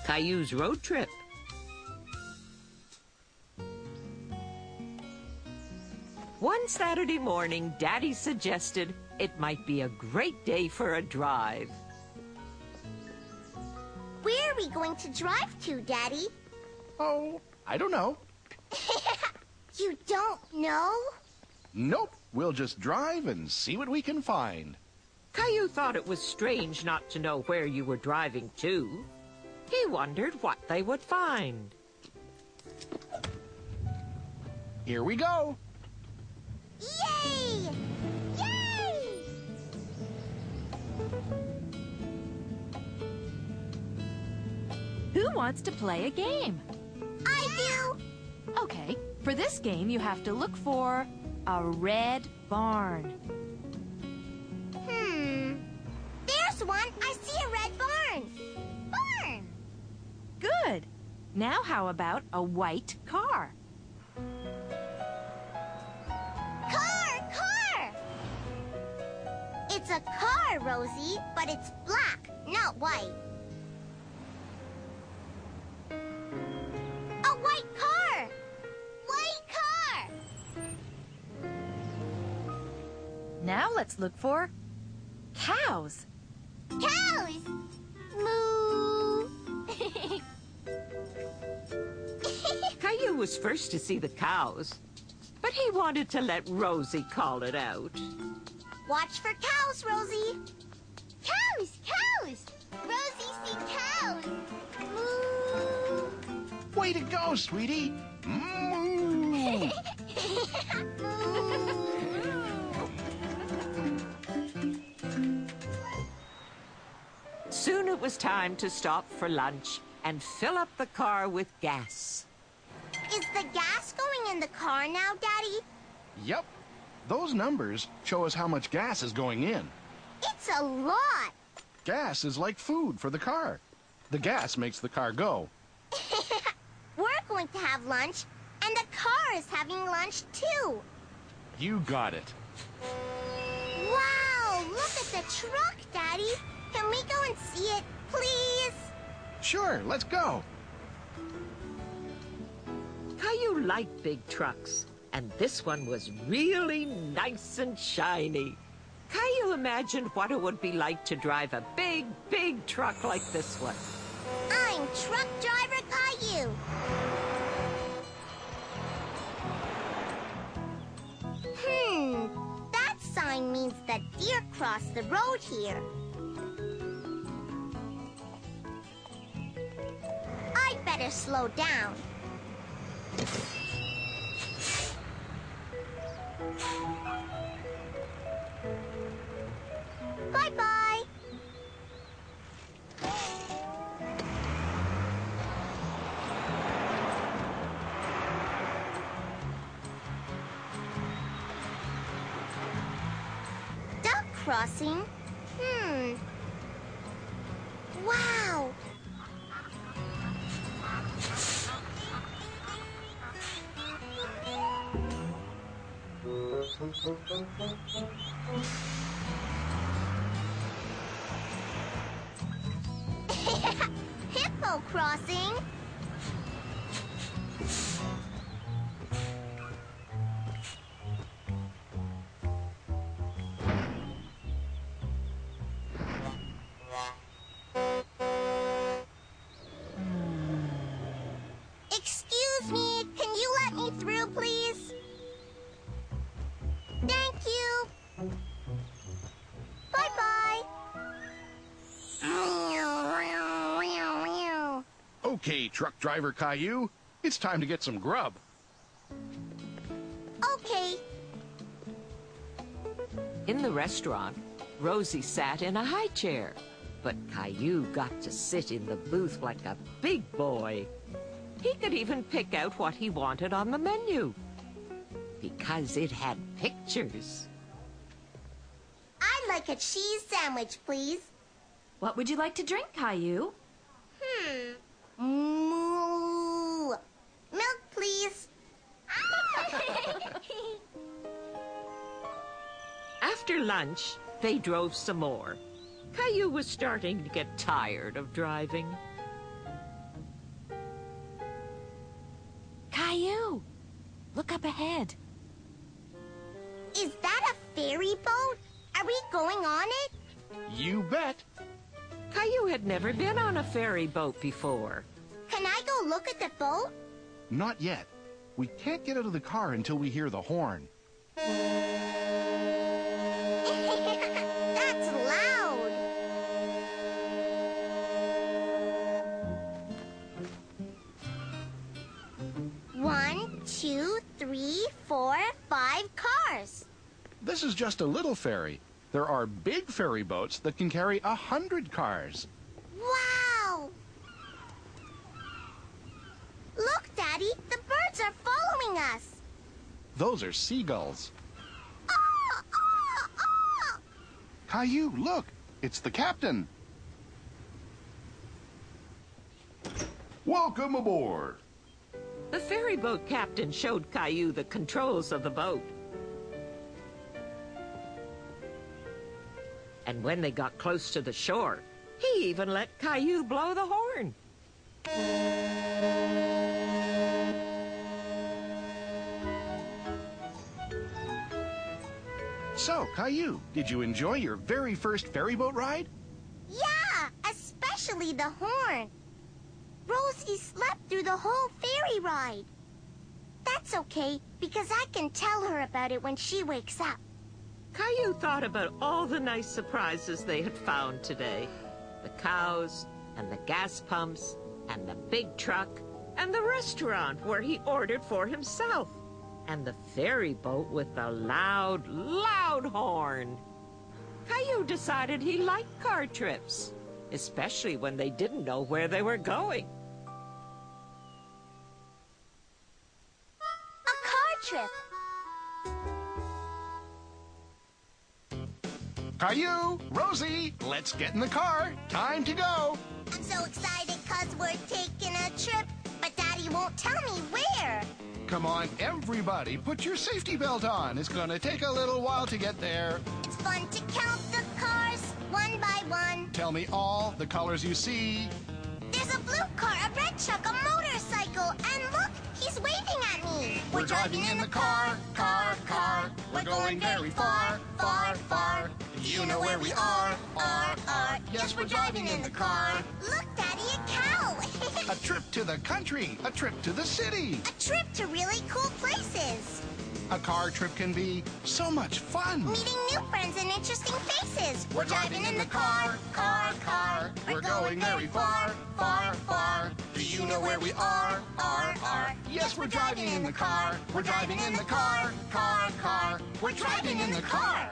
Caillou's road trip. One Saturday morning, Daddy suggested it might be a great day for a drive. Where are we going to drive to, Daddy? Oh, I don't know. You don't know? Nope, we'll just drive and see what we can find. Caillou thought it was strange not to know where you were driving to. He wondered what they would find. Here we go. Yay! Yay! Who wants to play a game? I do! Okay, for this game you have to look for a red barn. There's one! I see a red barn! Barn! Good. Now how about a white car? Car! It's a car, Rosie, but it's black, not white. A white car! White car! Now let's look for cows. Cows! Moo! Caillou was first to see the cows, but he wanted to let Rosie call it out. Watch for cows, Rosie. Cows! Cows! Rosie, see cows! Moo! Way to go, sweetie. Moo. Soon it was time to stop for lunch and fill up the car with gas. Is the gas going in the car now, Daddy? Yep. Those numbers show us how much gas is going in. It's a lot. Gas is like food for the car. The gas makes the car go. We're going to have lunch, and the car is having lunch too. You got it. Wow, look at the truck, Daddy. Can we go and see it, please? Sure, let's go. Caillou liked big trucks, and this one was really nice and shiny. Caillou imagined what it would be like to drive a big, big truck like this one. I'm truck driver Caillou. That sign means that deer cross the road here. I'd better slow down. Bye-bye. Duck crossing? Wow. Hippo crossing. Excuse me, can you let me through, please? Thank you. Bye-bye. Okay, truck driver Caillou, it's time to get some grub. Okay. In the restaurant, Rosie sat in a high chair, but Caillou got to sit in the booth like a big boy. He could even pick out what he wanted on the menu, because it had pictures. I'd like a cheese sandwich, please. What would you like to drink, Caillou? Moo. Milk, please. After lunch, they drove some more. Caillou was starting to get tired of driving. Caillou, look up ahead. Is that a ferry boat? Are we going on it? You bet. Caillou had never been on a ferry boat before. Can I go look at the boat? Not yet. We can't get out of the car until we hear the horn. That's loud. One, two, three, 4, 5 cars. This is just a little ferry. There are big ferry boats that can carry 100 cars. Wow! Look, Daddy, the birds are following us. Those are seagulls. Oh, oh, oh! Caillou, look! It's the captain. Welcome aboard. The ferry boat captain showed Caillou the controls of the boat. And when they got close to the shore, he even let Caillou blow the horn. So, Caillou, did you enjoy your very first ferry boat ride? Yeah, especially the horn. Rosie slept through the whole ferry ride. That's okay, because I can tell her about it when she wakes up. Caillou thought about all the nice surprises they had found today. The cows, and the gas pumps, and the big truck, and the restaurant where he ordered for himself, and the ferry boat with the loud, loud horn. Caillou decided he liked car trips, especially when they didn't know where they were going. A car trip. Caillou, Rosie, let's get in the car. Time to go. I'm so excited because we're taking a trip, but Daddy won't tell me where. Come on, everybody, put your safety belt on. It's gonna take a little while to get there. It's fun to count the cars, one by one. Tell me all the colors you see. There's a blue car, a red truck, a motorcycle, and look, he's waving at me. We're driving in the car, car, car. We're going very far, far, far. You know where we are, are. Yes, we're driving in the car. Look, Daddy, a cow. A trip to the country, a trip to the city. A trip to really cool places. A car trip can be so much fun. Meeting new friends and interesting faces. We're driving in the car, car, car. We're going very far, far, far. Do you know where we are, are. Yes, we're driving in the car. We're driving in the car, car, car. We're driving in the car.